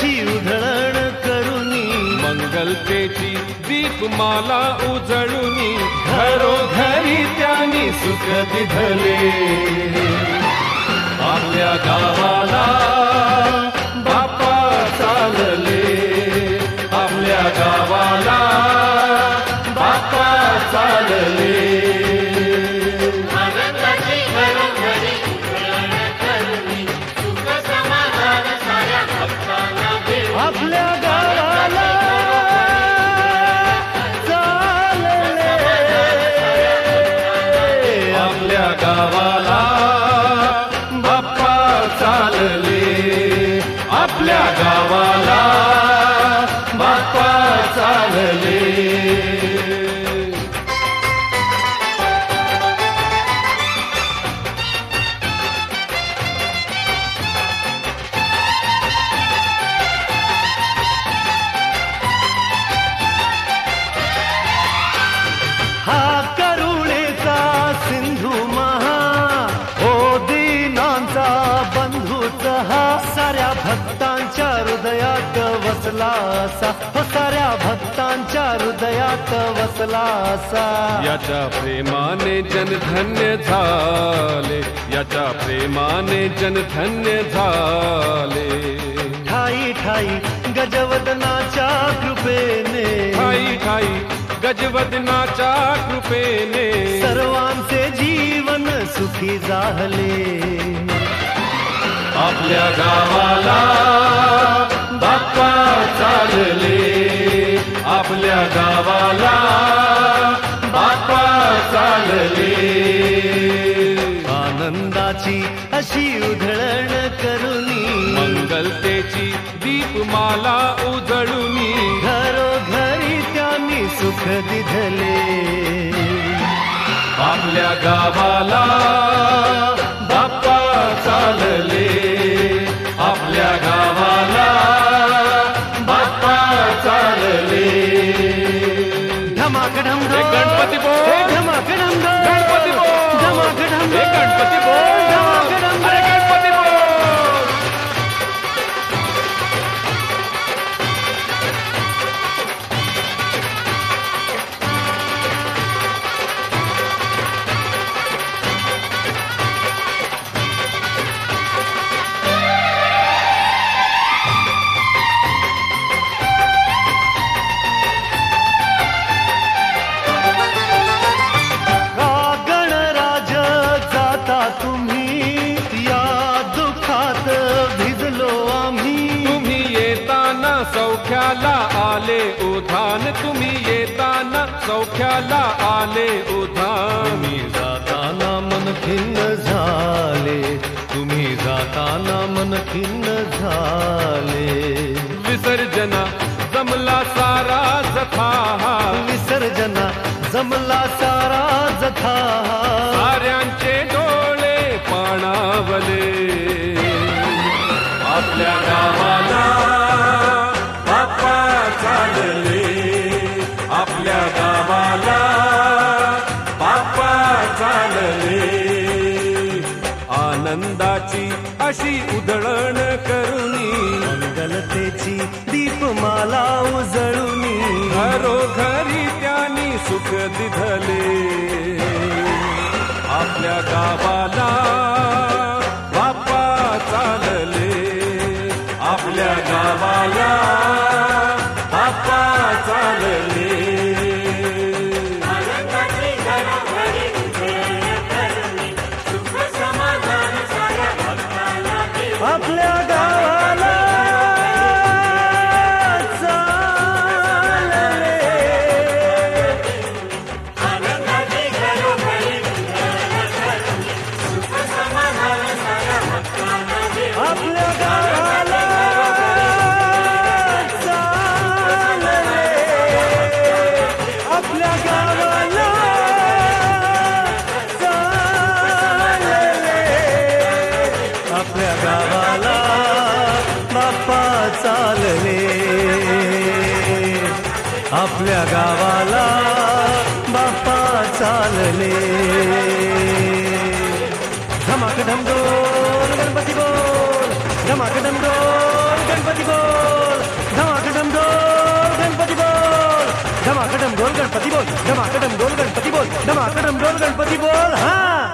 अशी उधळण करुनी, मंगलतेची दीपमाला उजळुनी, घरोघरी त्यांनी सुख दिधले. आपल्या गावाला बाप्पा चालले, आपल्या गावाला बाप्पा चालले. आपल्या गावाला चालले, आपल्या गावाला बाप्पा चालले, आपल्या गावाला बाप्पा चालले. हा करुणेचा सिंधू महा, हो दीनांचा बंधूच हा, साऱ्या भक्तांच्या हृदयात वसला असा, हो साऱ्या भक्तांच्या हृदयात वसला असा. याच्या प्रेमाने जनधन्य झाले, याच्या प्रेमाने जनधन्य झाले. ठाई ठाई गजवदनाच्या कृपेने, ठाई ठाई गजवदनाच्या कृपेने, सर्वांचे जीवन सुखी झाले. आपल्या गावाला बाप्पा चालले, आपल्या गावाला बाप्पा चालले. आनंदाची अशी उधळण करुनी, मंगलतेची दीपमाला उजळुनी, घरोघरी त्यांनी सुख दिधले. आपल्या गावाला बाप्पा चालले, आपल्या गावाला बाप्पा चालले. धमाकडम हे गणपती बोल, धमाकडम गणपती बोल, धमाकडम हे गणपती बोल, धमाकडम अरे गणपती बोल. गणराज जाता तुम्ही, या दुःखात भिजलो आम्ही. तुम्ही येताना सौख्याला आले उधान, तुम्ही येताना सौख्याला आले उधान. तुम्ही जाताना मन खिन्न झाले, तुम्ही जाताना मन खिन्न झाले. विसर्जना जमला सारा जथा, विसर्जना जमला सारा जथा, साऱ्यांचे डोळे पाणावले. आपल्या गावाला बाप्पा चालले, आपल्या गावाला बाप्पा चालले. आनंदाची अशी उधळण करुनी, मंगलतेची दीपमाला उजळुनी, घरोघरी त्यांनी सुख दिधले. आपल्या गावाला बाप्पा चालले, आपल्या गावाला बाप्पा चालले. आपल्या गावाला चालले, आपल्या गावाला चालले, आपल्या गावाला चालले, आपल्या गावाला बाप्पा चालले, आपल्या गावाला बाप्पा चालले. धमाकडम डोल गणपती बोल, धमाकडम डोल गणपती बोल. डमाकडम डोल गणपती बोल, डमाकडम डोल गणपती बोल, डमाकडम डोल गणपती बोल. हा